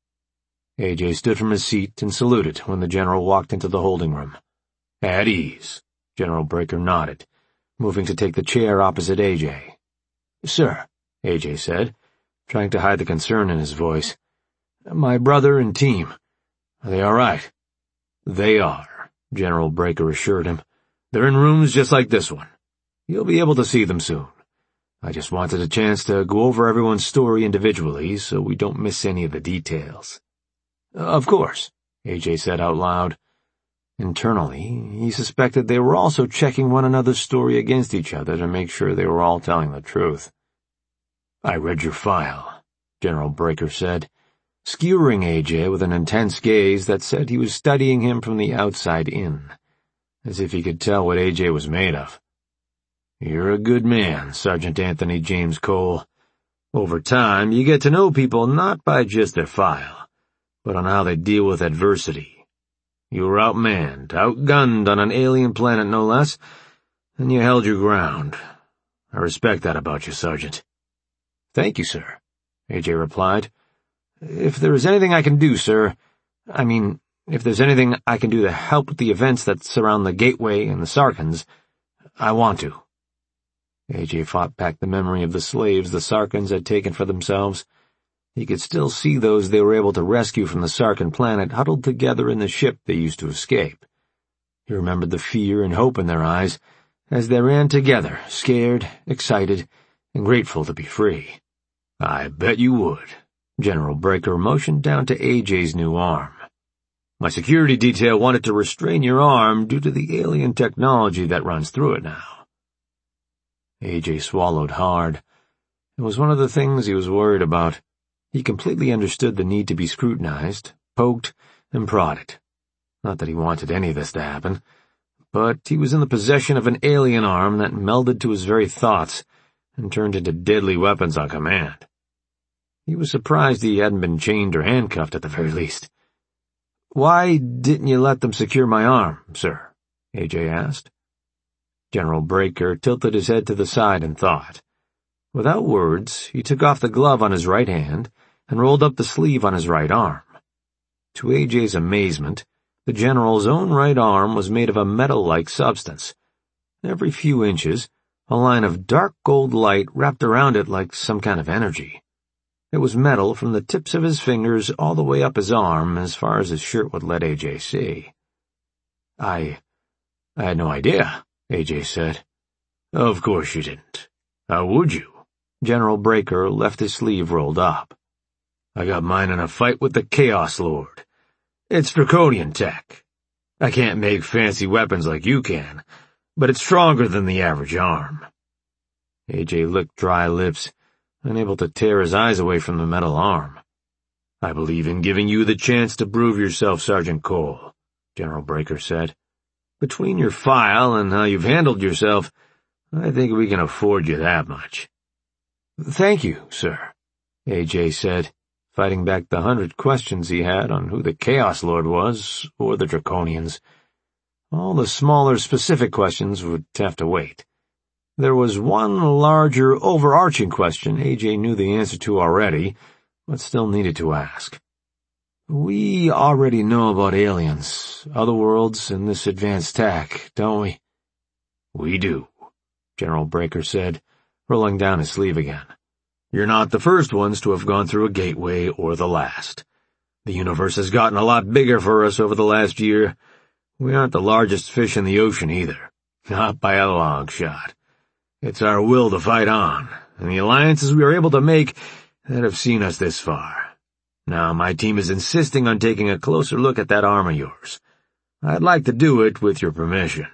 AJ stood from his seat and saluted when the general walked into the holding room. "At ease," General Breaker nodded, moving to take the chair opposite AJ. "Sir," AJ said, trying to hide the concern in his voice. "My brother and team, are they all right?" "They are," General Breaker assured him. "They're in rooms just like this one. You'll be able to see them soon. I just wanted a chance to go over everyone's story individually so we don't miss any of the details." "Of course," AJ said out loud. Internally, he suspected they were also checking one another's story against each other to make sure they were all telling the truth. "I read your file," General Breaker said, skewering AJ with an intense gaze that said he was studying him from the outside in, as if he could tell what AJ was made of. "You're a good man, Sergeant Anthony James Cole. Over time, you get to know people not by just their file, but on how they deal with adversity. You were outmanned, outgunned on an alien planet no less, and you held your ground. I respect that about you, Sergeant." "Thank you, sir," AJ replied. "If there is anything I can do, sir, if there's anything I can do to help with the events that surround the Gateway and the Sarkans, I want to." AJ fought back the memory of the slaves the Sarkans had taken for themselves. He could still see those they were able to rescue from the Sarkan planet huddled together in the ship they used to escape. He remembered the fear and hope in their eyes as they ran together, scared, excited, and grateful to be free. "I bet you would." General Breaker motioned down to AJ's new arm. "My security detail wanted to restrain your arm due to the alien technology that runs through it now." AJ swallowed hard. It was one of the things he was worried about. He completely understood the need to be scrutinized, poked, and prodded. Not that he wanted any of this to happen, but he was in the possession of an alien arm that melded to his very thoughts and turned into deadly weapons on command. He was surprised he hadn't been chained or handcuffed at the very least. "Why didn't you let them secure my arm, sir?" AJ asked. General Breaker tilted his head to the side in thought. Without words, he took off the glove on his right hand and rolled up the sleeve on his right arm. To AJ's amazement, the general's own right arm was made of a metal-like substance. Every few inches, a line of dark gold light wrapped around it like some kind of energy. It was metal from the tips of his fingers all the way up his arm as far as his shirt would let AJ see. I had no idea," AJ said. "Of course you didn't. How would you?" General Breaker left his sleeve rolled up. "I got mine in a fight with the Chaos Lord. It's draconian tech. I can't make fancy weapons like you can, but it's stronger than the average arm." AJ licked dry lips, unable to tear his eyes away from the metal arm. "I believe in giving you the chance to prove yourself, Sergeant Cole," General Breaker said. "Between your file and how you've handled yourself, I think we can afford you that much." "Thank you, sir," AJ said, fighting back the 100 questions he had on who the Chaos Lord was, or the Draconians. All the smaller specific questions would have to wait. There was one larger, overarching question AJ knew the answer to already, but still needed to ask. "We already know about aliens, other worlds, and this advanced tech, don't we?" "We do," General Breaker said, rolling down his sleeve again. "You're not the first ones to have gone through a gateway or the last. The universe has gotten a lot bigger for us over the last year. We aren't the largest fish in the ocean either, not by a long shot. It's our will to fight on, and the alliances we are able to make that have seen us this far. Now my team is insisting on taking a closer look at that arm of yours. I'd like to do it with your permission."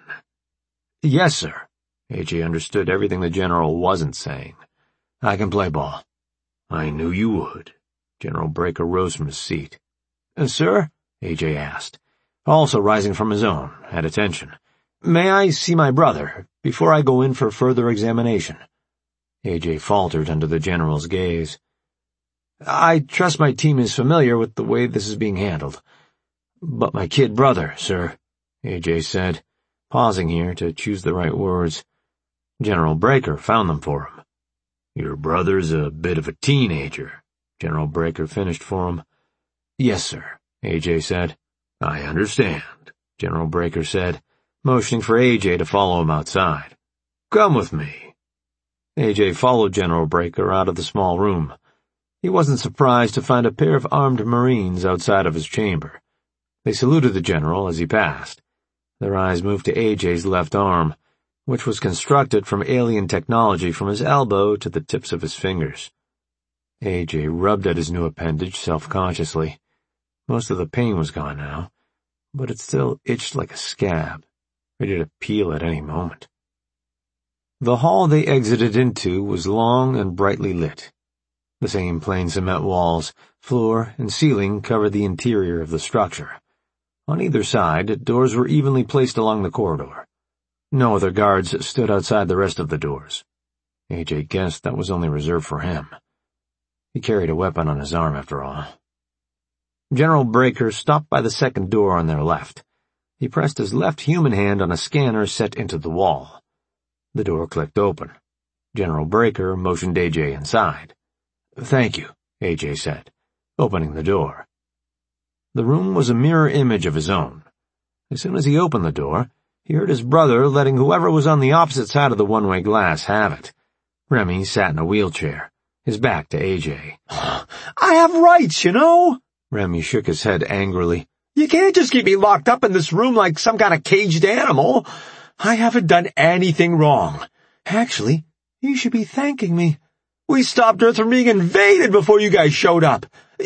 "Yes, sir." AJ understood everything the general wasn't saying. "I can play ball." "I knew you would." General Breaker rose from his seat. "Sir?" AJ asked, also rising from his own, at attention. "May I see my brother before I go in for further examination?" AJ faltered under the general's gaze. "I trust my team is familiar with the way this is being handled. But my kid brother, sir," AJ said, pausing here to choose the right words. General Breaker found them for him. "Your brother's a bit of a teenager," General Breaker finished for him. "Yes, sir," AJ said. "I understand," General Breaker said, motioning for AJ to follow him outside. "Come with me." AJ followed General Breaker out of the small room. He wasn't surprised to find a pair of armed Marines outside of his chamber. They saluted the general as he passed. Their eyes moved to AJ's left arm, which was constructed from alien technology from his elbow to the tips of his fingers. AJ rubbed at his new appendage self-consciously. Most of the pain was gone now, but it still itched like a scab, ready to peel at any moment. The hall they exited into was long and brightly lit. The same plain cement walls, floor, and ceiling covered the interior of the structure. On either side, doors were evenly placed along the corridor. No other guards stood outside the rest of the doors. AJ guessed that was only reserved for him. He carried a weapon on his arm after all. General Breaker stopped by the second door on their left. He pressed his left human hand on a scanner set into the wall. The door clicked open. General Breaker motioned AJ inside. "Thank you," AJ said, opening the door. The room was a mirror image of his own. As soon as he opened the door, he heard his brother letting whoever was on the opposite side of the one-way glass have it. Remy sat in a wheelchair, his back to AJ. "I have rights, you know." Remy shook his head angrily. "You can't just keep me locked up in this room like some kind of caged animal. I haven't done anything wrong. Actually, you should be thanking me. We stopped Earth from being invaded before you guys showed up.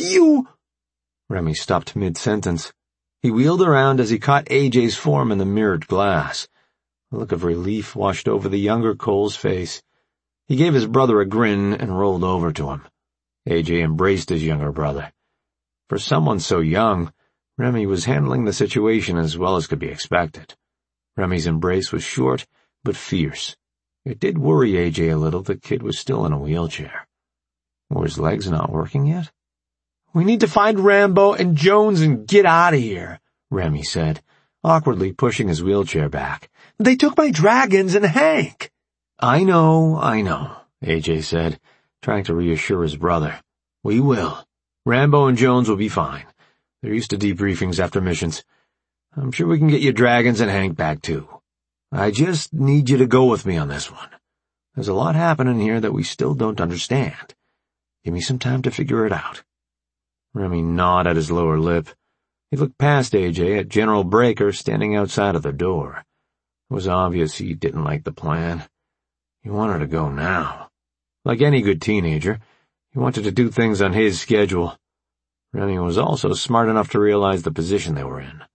Remy stopped mid-sentence. He wheeled around as he caught AJ's form in the mirrored glass. A look of relief washed over the younger Cole's face. He gave his brother a grin and rolled over to him. AJ embraced his younger brother. For someone so young, Remy was handling the situation as well as could be expected. Remy's embrace was short, but fierce. It did worry AJ a little the kid was still in a wheelchair. Were his legs not working yet? "We need to find Rambo and Jones and get out of here," Remy said, awkwardly pushing his wheelchair back. "They took my dragons and Hank." I know, AJ said, trying to reassure his brother. "We will. Rambo and Jones will be fine. They're used to debriefings after missions. I'm sure we can get your dragons and Hank back too. I just need you to go with me on this one. There's a lot happening here that we still don't understand. Give me some time to figure it out." Remy gnawed at his lower lip. He looked past AJ at General Breaker standing outside of the door. It was obvious he didn't like the plan. He wanted to go now. Like any good teenager, he wanted to do things on his schedule. Remy was also smart enough to realize the position they were in.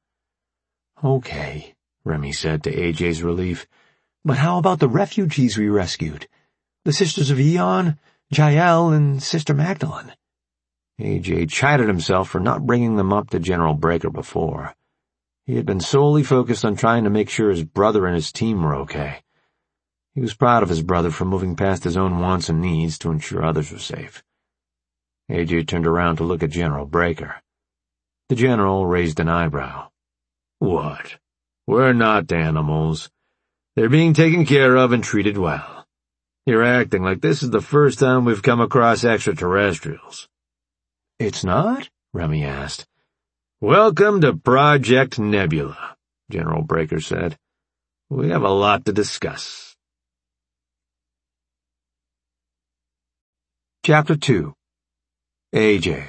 "Okay," Remy said to AJ's relief, "but how about the refugees we rescued? The Sisters of Eon, Jael, and Sister Magdalene?" AJ chided himself for not bringing them up to General Breaker before. He had been solely focused on trying to make sure his brother and his team were okay. He was proud of his brother for moving past his own wants and needs to ensure others were safe. AJ turned around to look at General Breaker. The general raised an eyebrow. "What? We're not animals. They're being taken care of and treated well. You're acting like this is the first time we've come across extraterrestrials." "It's not?" Remy asked. "Welcome to Project Nebula," General Breaker said. "We have a lot to discuss." Chapter 2. AJ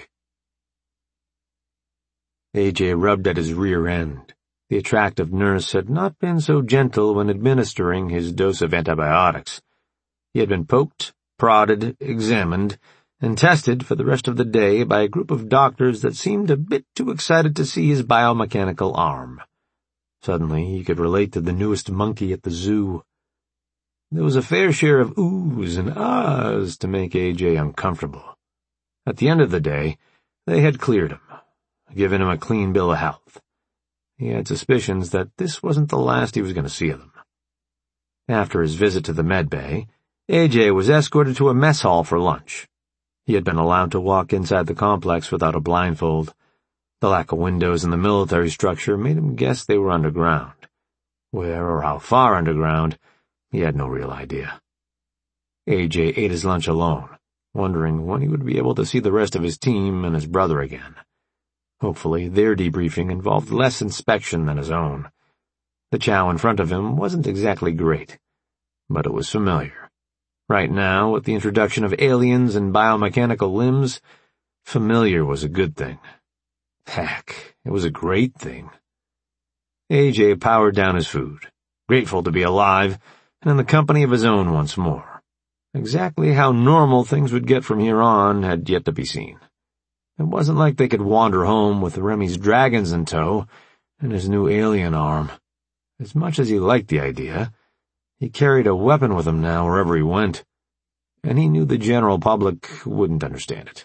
rubbed at his rear end. The attractive nurse had not been so gentle when administering his dose of antibiotics. He had been poked, prodded, examined, and tested for the rest of the day by a group of doctors that seemed a bit too excited to see his biomechanical arm. Suddenly, he could relate to the newest monkey at the zoo. There was a fair share of oohs and ahs to make AJ uncomfortable. At the end of the day, they had cleared him, given him a clean bill of health. He had suspicions that this wasn't the last he was going to see of them. After his visit to the med bay, AJ was escorted to a mess hall for lunch. He had been allowed to walk inside the complex without a blindfold. The lack of windows in the military structure made him guess they were underground. Where or how far underground, he had no real idea. AJ ate his lunch alone, wondering when he would be able to see the rest of his team and his brother again. Hopefully, their debriefing involved less inspection than his own. The chow in front of him wasn't exactly great, but it was familiar. Right now, with the introduction of aliens and biomechanical limbs, familiar was a good thing. Heck, it was a great thing. AJ powered down his food, grateful to be alive and in the company of his own once more. Exactly how normal things would get from here on had yet to be seen. It wasn't like they could wander home with Remy's dragons in tow and his new alien arm. As much as he liked the idea, he carried a weapon with him now wherever he went, and he knew the general public wouldn't understand it.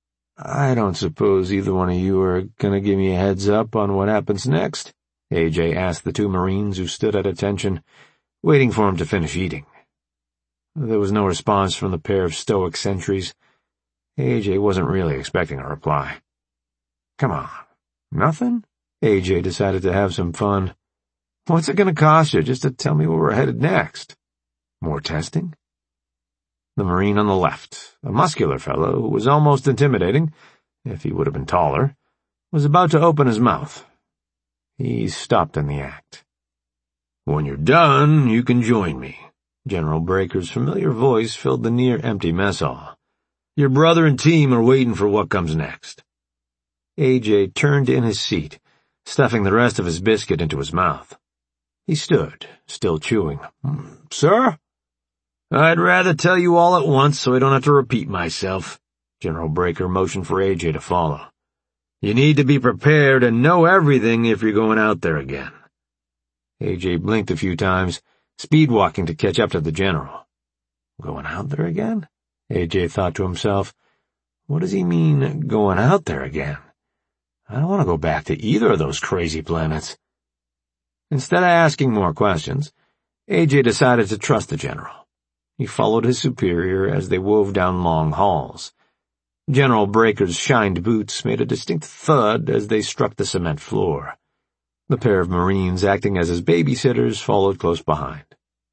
"I don't suppose either one of you are going to give me a heads up on what happens next?" AJ asked the two Marines who stood at attention, waiting for him to finish eating. There was no response from the pair of stoic sentries. AJ wasn't really expecting a reply. "Come on, nothing?" AJ decided to have some fun. "What's it going to cost you just to tell me where we're headed next? More testing?" The Marine on the left, a muscular fellow who was almost intimidating, if he would have been taller, was about to open his mouth. He stopped in the act. "When you're done, you can join me." General Breaker's familiar voice filled the near-empty mess hall. "Your brother and team are waiting for what comes next." AJ turned in his seat, stuffing the rest of his biscuit into his mouth. He stood, still chewing. "Sir?" "I'd rather tell you all at once so I don't have to repeat myself." General Breaker motioned for AJ to follow. "You need to be prepared and know everything if you're going out there again." AJ blinked a few times, speed-walking to catch up to the general. Going out there again? AJ thought to himself. What does he mean, going out there again? I don't want to go back to either of those crazy planets. Instead of asking more questions, AJ decided to trust the general. He followed his superior as they wove down long halls. General Breaker's shined boots made a distinct thud as they struck the cement floor. The pair of Marines acting as his babysitters followed close behind.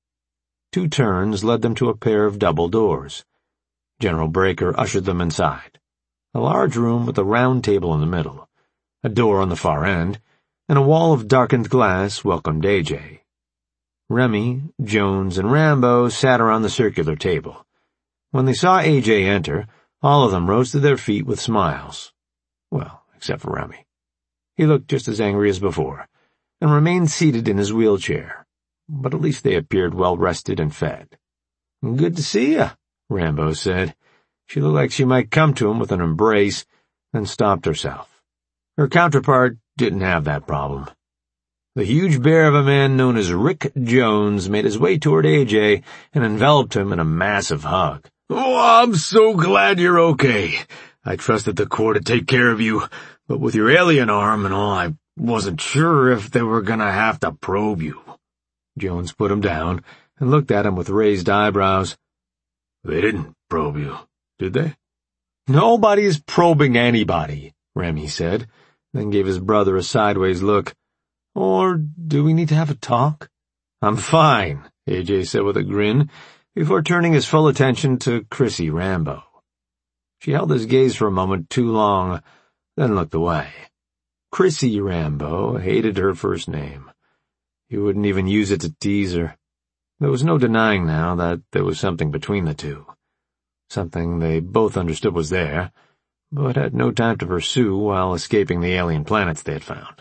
2 turns led them to a pair of double doors. General Breaker ushered them inside. A large room with a round table in the middle, a door on the far end, and a wall of darkened glass welcomed AJ. Remy, Jones, and Rambo sat around the circular table. When they saw AJ enter, all of them rose to their feet with smiles. Well, except for Remy. He looked just as angry as before, and remained seated in his wheelchair, but at least they appeared well-rested and fed. "Good to see you," Rambo said. She looked like she might come to him with an embrace, then stopped herself. Her counterpart didn't have that problem. The huge bear of a man known as Rick Jones made his way toward AJ and enveloped him in a massive hug. "Oh, I'm so glad you're okay. I trusted the Corps to take care of you, but with your alien arm and all, I wasn't sure if they were gonna have to probe you." Jones put him down and looked at him with raised eyebrows. "They didn't probe you, did they?" "Nobody's probing anybody," Remy said, then gave his brother a sideways look. "Or do we need to have a talk?" "I'm fine," AJ said with a grin, before turning his full attention to Chrissy Rambo. She held his gaze for a moment too long, then looked away. Chrissy Rambo hated her first name. He wouldn't even use it to tease her. There was no denying now that there was something between the two. Something they both understood was there, but had no time to pursue while escaping the alien planets they had found.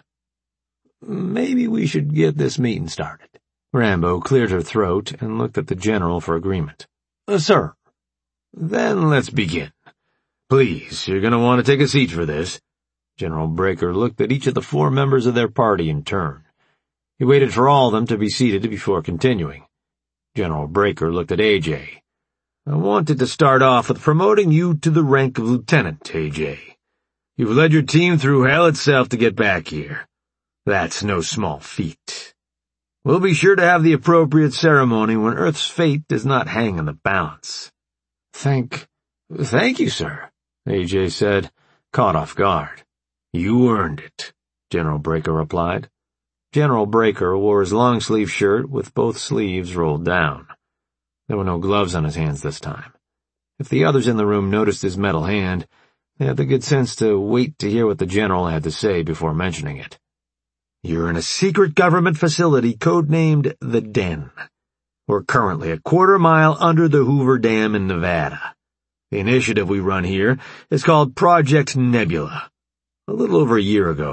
"Maybe we should get this meeting started." Rambo cleared her throat and looked at the general for agreement. "Sir." "Then let's begin. Please, you're going to want to take a seat for this." General Breaker looked at each of the 4 members of their party in turn. He waited for all of them to be seated before continuing. General Breaker looked at AJ. "I wanted to start off with promoting you to the rank of lieutenant, AJ. You've led your team through hell itself to get back here. That's no small feat. We'll be sure to have the appropriate ceremony when Earth's fate does not hang in the balance." Thank you, sir," AJ said, caught off guard. "You earned it," General Breaker replied. General Breaker wore his long-sleeve shirt with both sleeves rolled down. There were no gloves on his hands this time. If the others in the room noticed his metal hand, they had the good sense to wait to hear what the general had to say before mentioning it. "You're in a secret government facility codenamed The Den. We're currently a quarter-mile under the Hoover Dam in Nevada. The initiative we run here is called Project Nebula. A little over a year ago,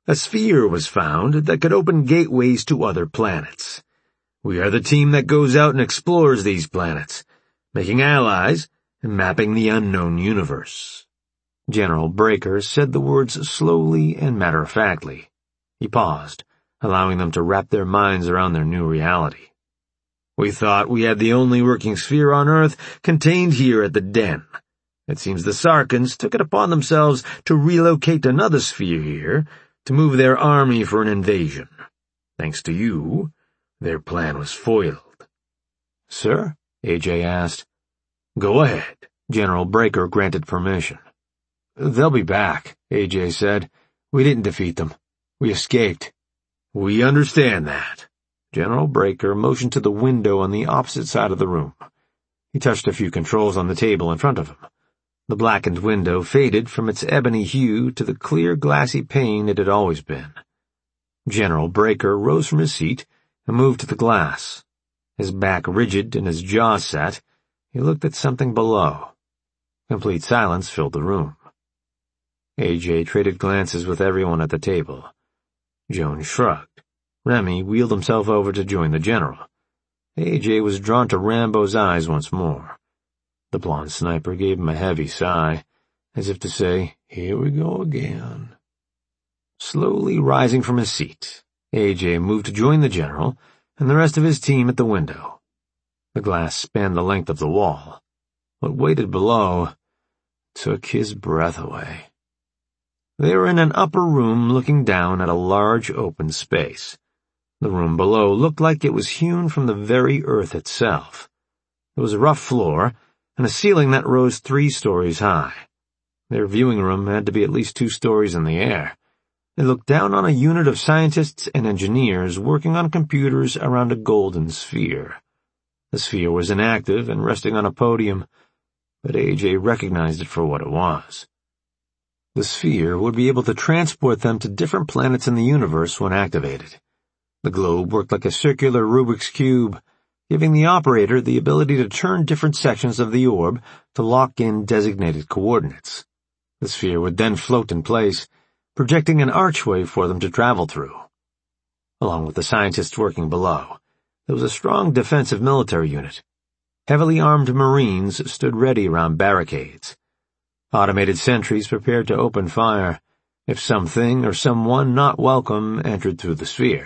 A sphere was found that could open gateways to other planets. We are the team that goes out and explores these planets, making allies and mapping the unknown universe." General Breaker said the words slowly and matter-of-factly. He paused, allowing them to wrap their minds around their new reality. "We thought we had the only working sphere on Earth contained here at the Den. It seems the Sarkans took it upon themselves to relocate another sphere here to move their army for an invasion. Thanks to you, their plan was foiled." "Sir?" AJ asked. "Go ahead." General Breaker granted permission. "They'll be back," AJ said. "We didn't defeat them. We escaped." "We understand that." General Breaker motioned to the window on the opposite side of the room. He touched a few controls on the table in front of him. The blackened window faded from its ebony hue to the clear glassy pane it had always been. General Breaker rose from his seat and moved to the glass. His back rigid and his jaw set, he looked at something below. Complete silence filled the room. AJ traded glances with everyone at the table. Jones shrugged. Remy wheeled himself over to join the general. AJ was drawn to Rambo's eyes once more. The blonde sniper gave him a heavy sigh, as if to say, "Here we go again." Slowly rising from his seat, AJ moved to join the general and the rest of his team at the window. The glass spanned the length of the wall. What waited below took his breath away. They were in an upper room looking down at a large open space. The room below looked like it was hewn from the very earth itself. There was a rough floor and a ceiling that rose 3 stories high. Their viewing room had to be at least 2 stories in the air. They looked down on a unit of scientists and engineers working on computers around a golden sphere. The sphere was inactive and resting on a podium, but AJ recognized it for what it was. The sphere would be able to transport them to different planets in the universe when activated. The globe worked like a circular Rubik's Cube, giving the operator the ability to turn different sections of the orb to lock in designated coordinates. The sphere would then float in place, projecting an archway for them to travel through. Along with the scientists working below, there was a strong defensive military unit. Heavily armed Marines stood ready around barricades. Automated sentries prepared to open fire if something or someone not welcome entered through the sphere.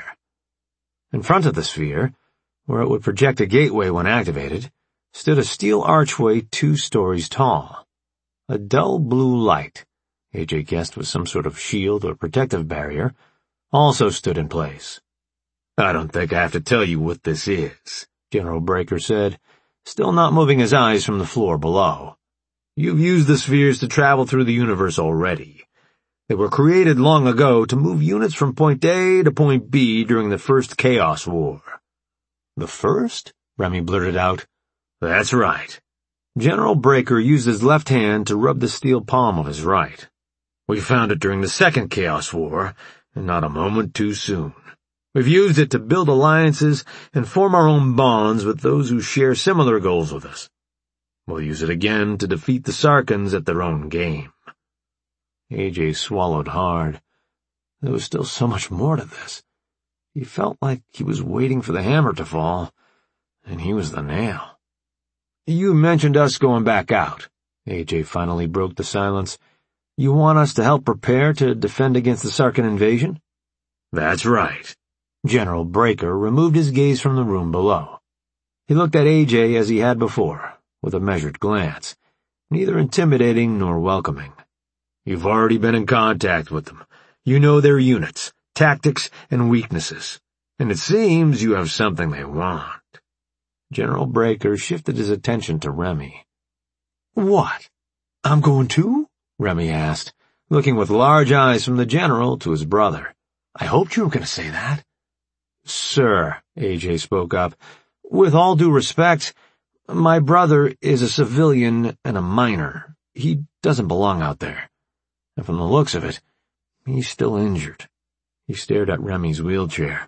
In front of the sphere, where it would project a gateway when activated, stood a steel archway 2 stories tall. A dull blue light, AJ guessed was some sort of shield or protective barrier, also stood in place. "I don't think I have to tell you what this is," General Breaker said, still not moving his eyes from the floor below. "You've used the spheres to travel through the universe already. They were created long ago to move units from point A to point B during the first Chaos War." "The first?" Remy blurted out. "That's right." General Breaker used his left hand to rub the steel palm of his right. "We found it during the second Chaos War, and not a moment too soon. We've used it to build alliances and form our own bonds with those who share similar goals with us. We'll use it again to defeat the Sarkans at their own game." AJ swallowed hard. There was still so much more to this. He felt like he was waiting for the hammer to fall, and he was the nail. "You mentioned us going back out." AJ finally broke the silence. "You want us to help prepare to defend against the Sarkan invasion?" "That's right." General Breaker removed his gaze from the room below. He looked at AJ as he had before, with a measured glance, neither intimidating nor welcoming. "You've already been in contact with them. You know their units, tactics, and weaknesses. And it seems you have something they want." General Breaker shifted his attention to Remy. "What? I'm going too?" Remy asked, looking with large eyes from the general to his brother. "I hoped you were going to say that." "Sir," AJ spoke up, "with all due respect, my brother is a civilian and a minor. He doesn't belong out there. And from the looks of it, he's still injured." He stared at Remy's wheelchair.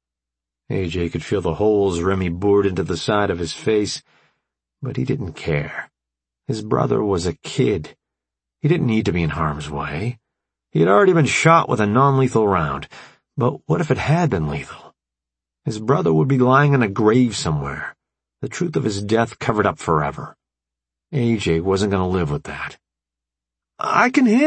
AJ could feel the holes Remy bored into the side of his face, but he didn't care. His brother was a kid. He didn't need to be in harm's way. He had already been shot with a non-lethal round, but what if it had been lethal? His brother would be lying in a grave somewhere, the truth of his death covered up forever. AJ wasn't going to live with that. "I can handle